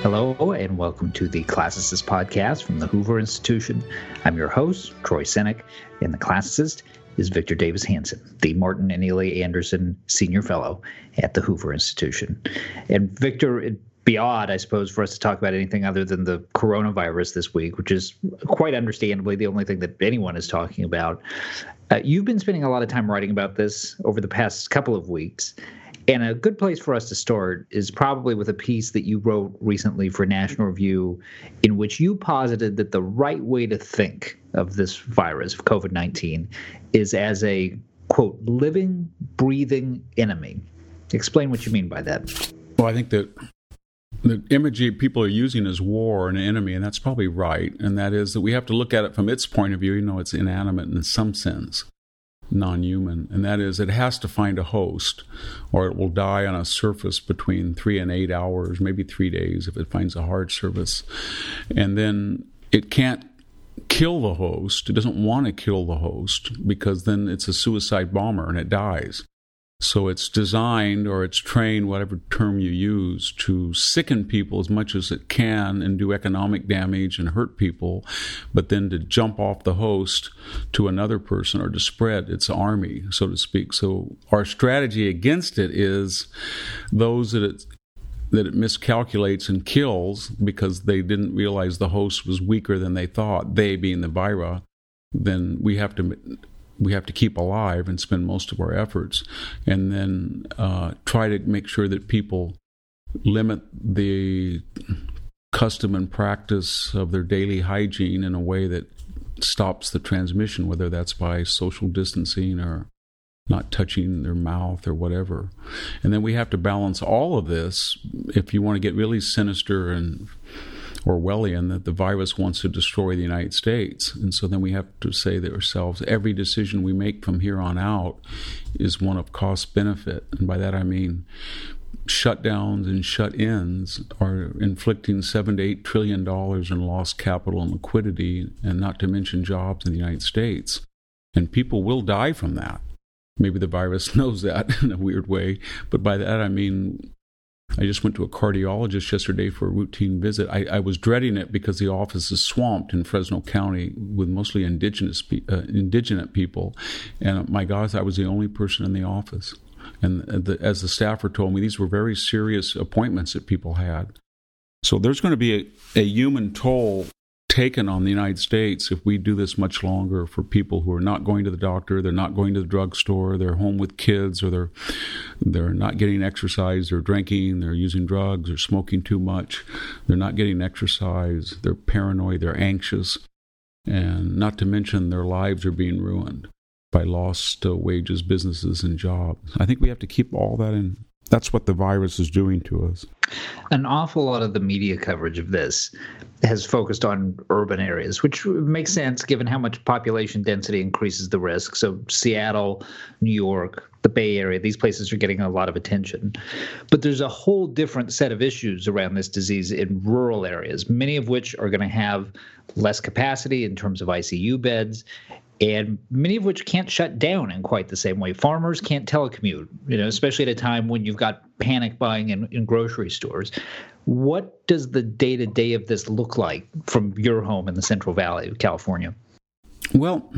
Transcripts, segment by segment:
Hello, and welcome to the Classicist podcast from the Hoover Institution. I'm your host, Troy Senik, and the classicist is Victor Davis Hanson, the Martin and Ely Anderson Senior Fellow at the Hoover Institution. And Victor, it'd be odd, I suppose, for us to talk about anything other than the coronavirus this week, which is quite understandably the only thing that anyone is talking about. You've been spending a lot of time writing about this over the past couple of weeks. And a good place for us to start is probably with a piece that you wrote recently for National Review, in which you posited that the right way to think of this virus, of COVID-19, is as a, quote, living, breathing enemy. Explain what you mean by that. Well, I think that the imagery people are using is war and an enemy, and that's probably right. And that is that we have to look at it from its point of view, even though it's inanimate in some sense. Non-human, and that is it has to find a host or it will die on a surface between 3 and 8 hours, maybe 3 days if it finds a hard surface. And then it can't kill the host. It doesn't want to kill the host because then it's a suicide bomber and it dies. So it's designed, or it's trained, whatever term you use, to sicken people as much as it can and do economic damage and hurt people, but then to jump off the host to another person or to spread its army, so to speak. So our strategy against it is those that it miscalculates and kills because they didn't realize the host was weaker than they thought, they being the vira, then we have to keep alive and spend most of our efforts, and then try to make sure that people limit the custom and practice of their daily hygiene in a way that stops the transmission, whether that's by social distancing or not touching their mouth or whatever. And then we have to balance all of this if you want to get really sinister and Orwellian, that the virus wants to destroy the United States. And so then we have to say to ourselves, every decision we make from here on out is one of cost-benefit. And by that I mean shutdowns and shut-ins are inflicting $7 to $8 trillion in lost capital and liquidity, and not to mention jobs in the United States. And people will die from that. Maybe the virus knows that in a weird way, but by that I mean I just went to a cardiologist yesterday for a routine visit. I was dreading it because the office is swamped in Fresno County with mostly indigenous people. And my gosh, I was the only person in the office. And as the staffer told me, these were very serious appointments that people had. So there's going to be a human toll taken on the United States if we do this much longer for people who are not going to the doctor, they're not going to the drugstore, they're home with kids, or they're not getting exercise, they're drinking, they're using drugs, they're smoking too much, they're not getting exercise, they're paranoid, they're anxious, and not to mention their lives are being ruined by lost wages, businesses, and jobs. I think we have to keep all that in. That's what the virus is doing to us. An awful lot of the media coverage of this has focused on urban areas, which makes sense given how much population density increases the risk. So Seattle, New York, the Bay Area, these places are getting a lot of attention. But there's a whole different set of issues around this disease in rural areas, many of which are going to have less capacity in terms of ICU beds, and many of which can't shut down in quite the same way. Farmers can't telecommute, especially at a time when you've got panic buying in grocery stores. What does the day-to-day of this look like from your home in the Central Valley of California? Well,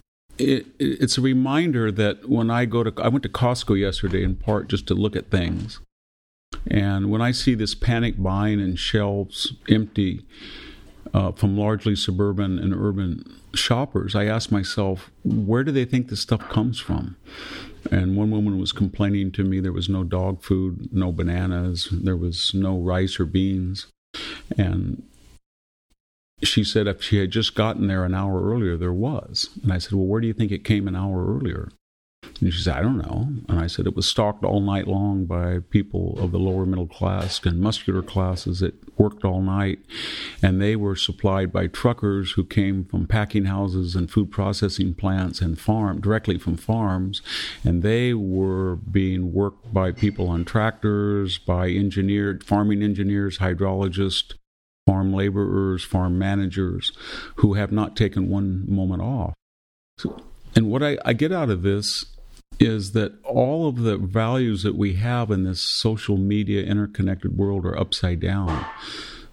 it's a reminder that when I went to Costco yesterday in part just to look at things. And when I see this panic buying and shelves empty from largely suburban and urban shoppers, I ask myself, where do they think this stuff comes from? And one woman was complaining to me there was no dog food, no bananas, there was no rice or beans. And she said if she had just gotten there an hour earlier, there was. And I said, well, where do you think it came an hour earlier? And she said, I don't know. And I said, it was stocked all night long by people of the lower middle class and muscular classes that worked all night. And they were supplied by truckers who came from packing houses and food processing plants and directly from farms. And they were being worked by people on tractors, by farming engineers, hydrologists, farm laborers, farm managers, who have not taken one moment off. And what I get out of this is that all of the values that we have in this social media interconnected world are upside down.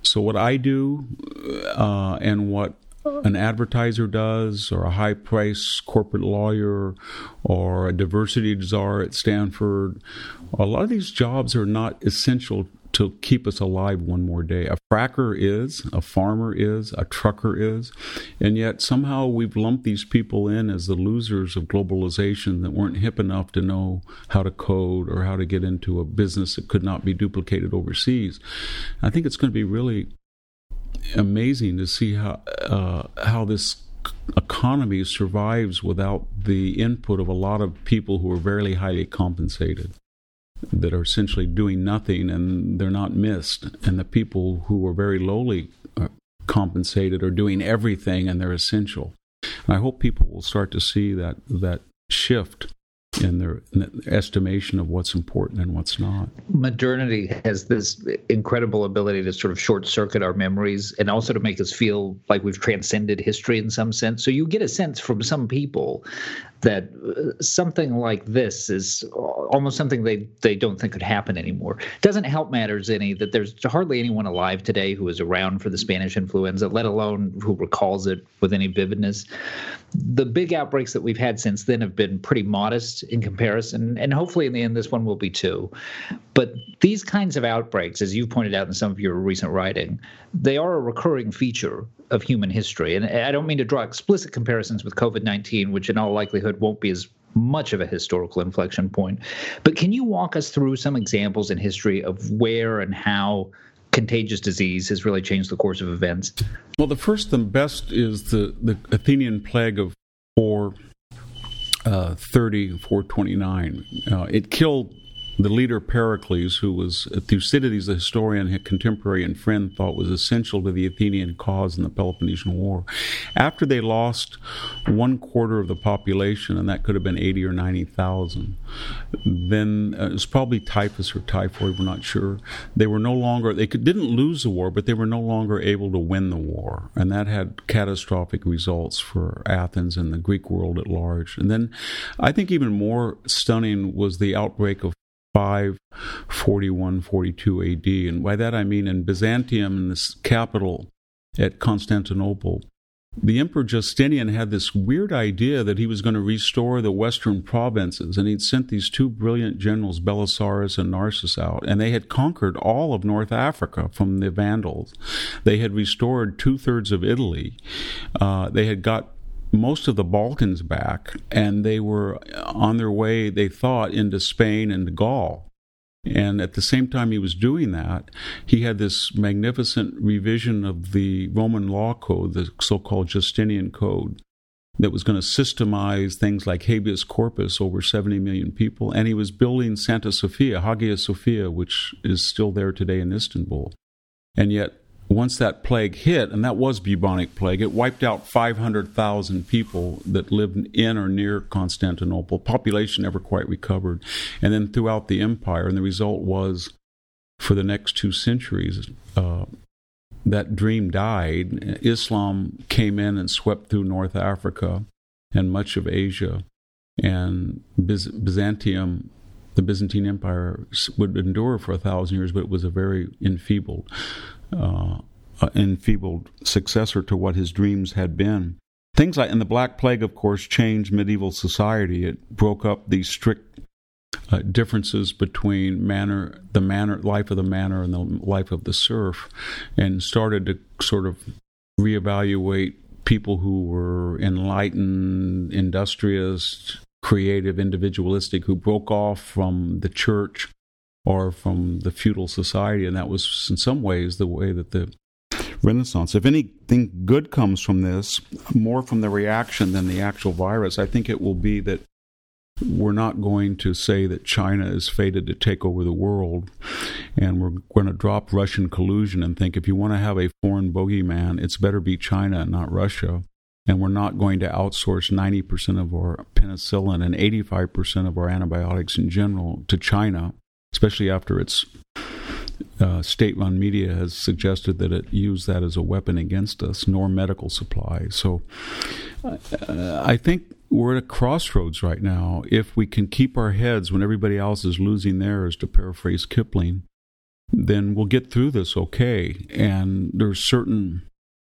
So what I do and what an advertiser does, or a high-priced corporate lawyer, or a diversity czar at Stanford, a lot of these jobs are not essential to keep us alive one more day. A fracker is, a farmer is, a trucker is, and yet somehow we've lumped these people in as the losers of globalization that weren't hip enough to know how to code or how to get into a business that could not be duplicated overseas. I think it's going to be really amazing to see how this economy survives without the input of a lot of people who are very highly compensated, that are essentially doing nothing, and they're not missed. And the people who are very lowly compensated are doing everything, and they're essential. And I hope people will start to see that shift in their estimation of what's important and what's not. Modernity has this incredible ability to sort of short-circuit our memories and also to make us feel like we've transcended history in some sense. So you get a sense from some people that something like this is almost something they don't think could happen anymore. It doesn't help matters any that there's hardly anyone alive today who was around for the Spanish influenza, let alone who recalls it with any vividness. The big outbreaks that we've had since then have been pretty modest in comparison, and hopefully in the end this one will be too. But these kinds of outbreaks, as you've pointed out in some of your recent writing, they are a recurring feature of human history. And I don't mean to draw explicit comparisons with COVID-19, which in all likelihood won't be as much of a historical inflection point. But can you walk us through some examples in history of where and how contagious disease has really changed the course of events? Well, the first and best is the Athenian plague of 429. It killed the leader Pericles, who was Thucydides, the historian, a contemporary and friend, thought was essential to the Athenian cause in the Peloponnesian War. After they lost 1/4 of the population, and that could have been 80 or 90,000, then it was probably typhus or typhoid, we're not sure. They were no longer, didn't lose the war, but they were no longer able to win the war, and that had catastrophic results for Athens and the Greek world at large. And then I think even more stunning was the outbreak of 541-42 AD, and by that I mean in Byzantium, in this capital at Constantinople, the Emperor Justinian had this weird idea that he was going to restore the western provinces, and he'd sent these two brilliant generals, Belisarius and Narses, out, and they had conquered all of North Africa from the Vandals. They had restored 2/3 of Italy. They had got most of the Balkans back, and they were on their way, they thought, into Spain and Gaul. And at the same time he was doing that, he had this magnificent revision of the Roman law code, the so-called Justinian Code, that was going to systemize things like habeas corpus over 70 million people. And he was building Santa Sophia, Hagia Sophia, which is still there today in Istanbul. And yet, once that plague hit, and that was bubonic plague, it wiped out 500,000 people that lived in or near Constantinople. Population never quite recovered. And then throughout the empire, and the result was, for the next 2 centuries, that dream died. Islam came in and swept through North Africa and much of Asia. And Byzantium, the Byzantine Empire, would endure for 1,000 years, but it was a very enfeebled successor to what his dreams had been. Things like, and the Black Plague, of course, changed medieval society. It broke up these strict differences between life of the manor and the life of the serf, and started to sort of reevaluate people who were enlightened, industrious, creative, individualistic, who broke off from the church or from the feudal society. And that was in some ways the way that the Renaissance, if anything good comes from this, more from the reaction than the actual virus, I think it will be that we're not going to say that China is fated to take over the world, and we're going to drop Russian collusion and think if you want to have a foreign bogeyman, it's better be China and not Russia. And we're not going to outsource 90% of our penicillin and 85% of our antibiotics in general to China, especially after its state-run media has suggested that it used that as a weapon against us, nor medical supplies. So I think we're at a crossroads right now. If we can keep our heads when everybody else is losing theirs, to paraphrase Kipling, then we'll get through this okay. And there's certain,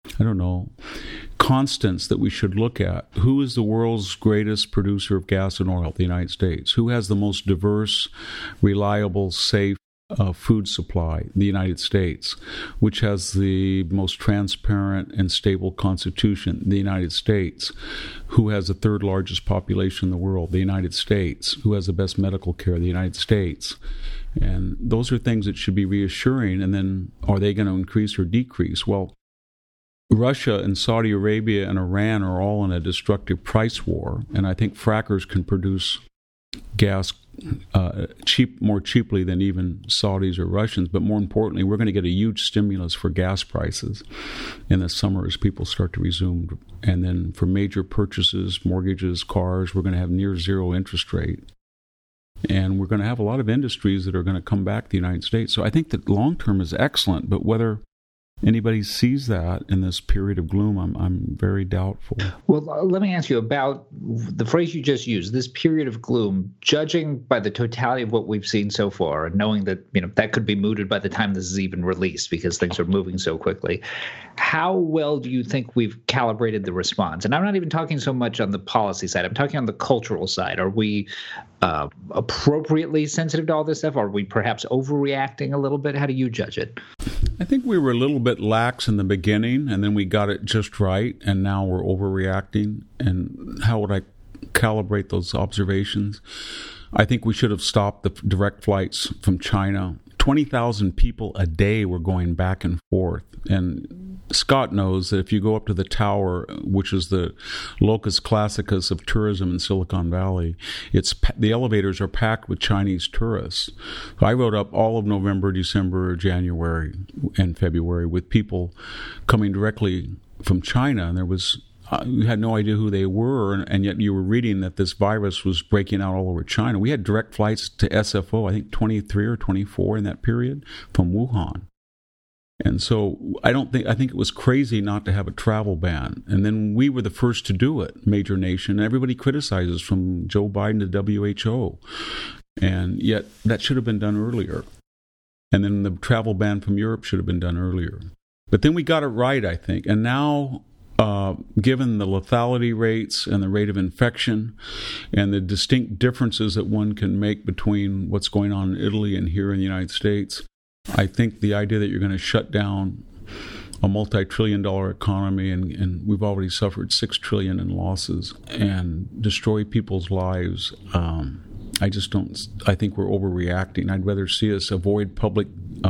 constants that we should look at. Who is the world's greatest producer of gas and oil? The United States. Who has the most diverse, reliable, safe food supply? The United States. Which has the most transparent and stable constitution? The United States. Who has the third largest population in the world? The United States. Who has the best medical care? The United States. And those are things that should be reassuring. And then, are they going to increase or decrease? Well, Russia and Saudi Arabia and Iran are all in a destructive price war, and I think frackers can produce gas more cheaply than even Saudis or Russians. But more importantly, we're going to get a huge stimulus for gas prices in the summer as people start to resume. And then for major purchases, mortgages, cars, we're going to have near zero interest rate. And we're going to have a lot of industries that are going to come back to the United States. So I think that long term is excellent, but whether anybody sees that in this period of gloom, I'm very doubtful. Well, let me ask you about the phrase you just used, this period of gloom. Judging by the totality of what we've seen so far, and knowing that that could be mooted by the time this is even released because things are moving so quickly, how well do you think we've calibrated the response? And I'm not even talking so much on the policy side. I'm talking on the cultural side. Are we appropriately sensitive to all this stuff? Are we perhaps overreacting a little bit? How do you judge it? I think we were a little bit lax in the beginning, and then we got it just right, and now we're overreacting. And how would I calibrate those observations? I think we should have stopped the direct flights from China. 20,000 people a day were going back and forth. And Scott knows that if you go up to the tower, which is the locus classicus of tourism in Silicon Valley, the elevators are packed with Chinese tourists. So I rode up all of November, December, January, and February with people coming directly from China, and there was you had no idea who they were, and yet you were reading that this virus was breaking out all over China. We had direct flights to SFO, I think 23 or 24 in that period, from Wuhan. And so I think it was crazy not to have a travel ban. And then we were the first to do it, major nation. Everybody criticizes, from Joe Biden to WHO. And yet that should have been done earlier. And then the travel ban from Europe should have been done earlier. But then we got it right, I think. And now, given the lethality rates and the rate of infection and the distinct differences that one can make between what's going on in Italy and here in the United States, I think the idea that you're going to shut down a multi-trillion-dollar economy, and we've already suffered $6 trillion in losses, and destroy people's lives, I think we're overreacting. I'd rather see us avoid public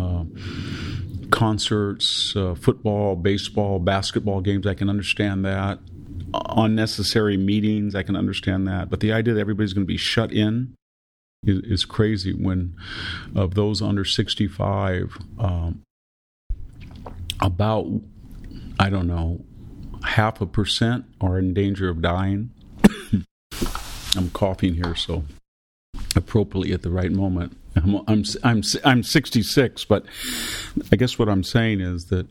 concerts, football, baseball, basketball games. I can understand that. Unnecessary meetings, I can understand that. But the idea that everybody's going to be shut in is crazy. When of those under 65, about, 0.5% are in danger of dying. I'm coughing here, so appropriately at the right moment. I'm 66, but I guess what I'm saying is that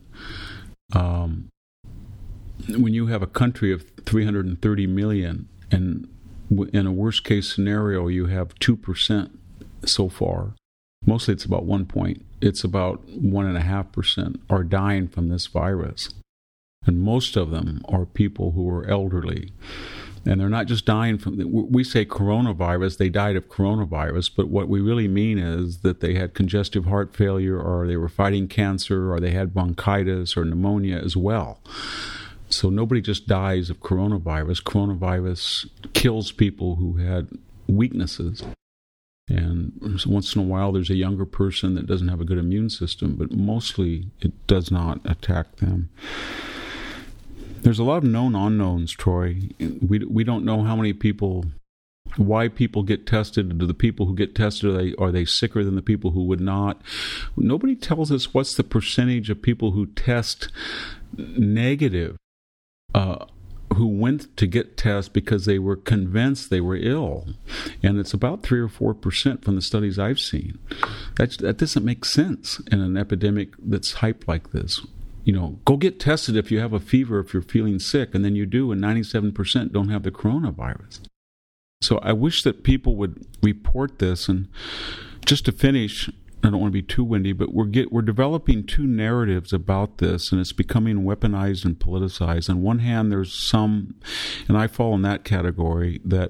when you have a country of 330 million, and in a worst case scenario you have 2% so far, mostly it's about 1.5% are dying from this virus, and most of them are people who are elderly. And they're not just dying from, we say coronavirus, they died of coronavirus, but what we really mean is that they had congestive heart failure, or they were fighting cancer, or they had bronchitis or pneumonia as well. So nobody just dies of coronavirus. Coronavirus kills people who had weaknesses. And once in a while there's a younger person that doesn't have a good immune system, but mostly it does not attack them. There's a lot of known unknowns, Troy. We don't know how many people, why people get tested. Do the people who get tested, are they sicker than the people who would not? Nobody tells us what's the percentage of people who test negative, who went to get tests because they were convinced they were ill. And it's about 3 or 4% from the studies I've seen. That doesn't make sense in an epidemic that's hyped like this. Go get tested if you have a fever, if you're feeling sick, and then you do, and 97% don't have the coronavirus. So I wish that people would report this. And just to finish, I don't want to be too windy, but we're developing two narratives about this, and it's becoming weaponized and politicized. On one hand, there's some, and I fall in that category, that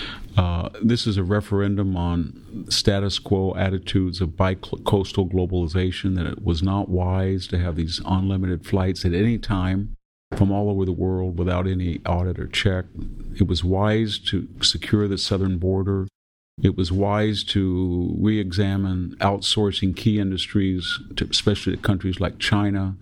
this is a referendum on status quo attitudes of bi-coastal globalization, that it was not wise to have these unlimited flights at any time from all over the world without any audit or check. It was wise to secure the southern border. It was wise to re-examine outsourcing key industries, especially to countries like China,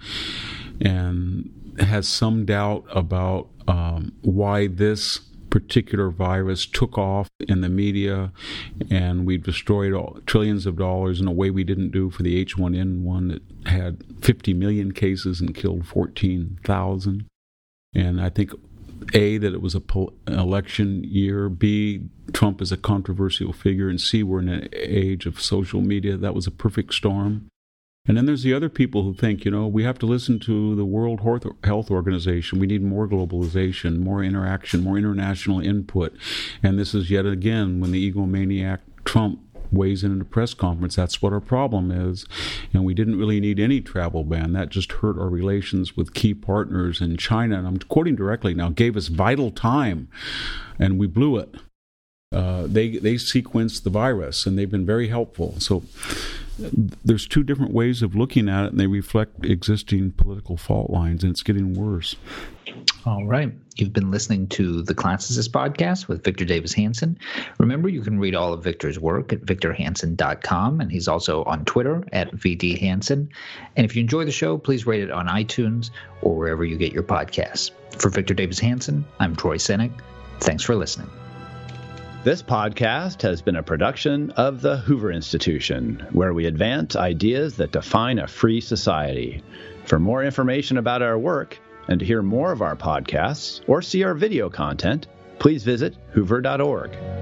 and has some doubt about why this particular virus took off in the media, and we destroyed trillions of dollars in a way we didn't do for the H1N1 that had 50 million cases and killed 14,000. And I think A, that it was an election year, B, Trump is a controversial figure, and C, we're in an age of social media. That was a perfect storm. And then there's the other people who think, we have to listen to the World Health Organization. We need more globalization, more interaction, more international input. And this is yet again when the egomaniac Trump weighs in a press conference. That's what our problem is. And we didn't really need any travel ban. That just hurt our relations with key partners in China. And I'm quoting directly now, gave us vital time, and we blew it. They sequenced the virus, and they've been very helpful. So there's two different ways of looking at it, and they reflect existing political fault lines, and it's getting worse. All right. You've been listening to the Classicist Podcast with Victor Davis Hanson. Remember, you can read all of Victor's work at victorhanson.com, and he's also on Twitter at VDHanson. And if you enjoy the show, please rate it on iTunes or wherever you get your podcasts. For Victor Davis Hanson, I'm Troy Senik. Thanks for listening. This podcast has been a production of the Hoover Institution, where we advance ideas that define a free society. For more information about our work and to hear more of our podcasts or see our video content, please visit hoover.org.